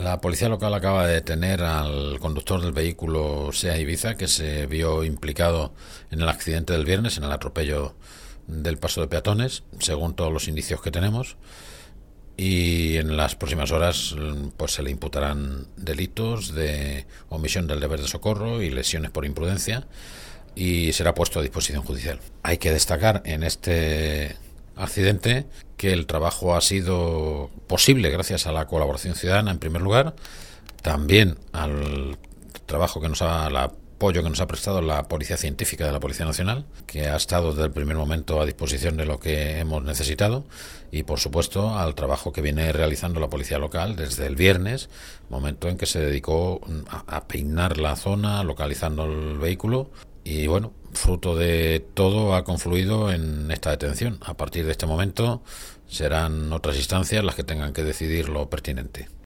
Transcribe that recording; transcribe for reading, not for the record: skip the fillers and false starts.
La policía local acaba de detener al conductor del vehículo SEA Ibiza, que se vio implicado en el accidente del viernes, en el atropello del paso de peatones, según todos los indicios que tenemos. Y en las próximas horas pues se le imputarán delitos de omisión del deber de socorro y lesiones por imprudencia, y será puesto a disposición judicial. Hay que destacar en este accidente que el trabajo ha sido posible gracias a la colaboración ciudadana, en primer lugar, también al trabajo que al apoyo que nos ha prestado la Policía Científica de la Policía Nacional, que ha estado desde el primer momento a disposición de lo que hemos necesitado, y por supuesto al trabajo que viene realizando la Policía Local desde el viernes, momento en que se dedicó a peinar la zona, localizando el vehículo. Y bueno, fruto de todo ha confluido en esta detención. A partir de este momento serán otras instancias las que tengan que decidir lo pertinente.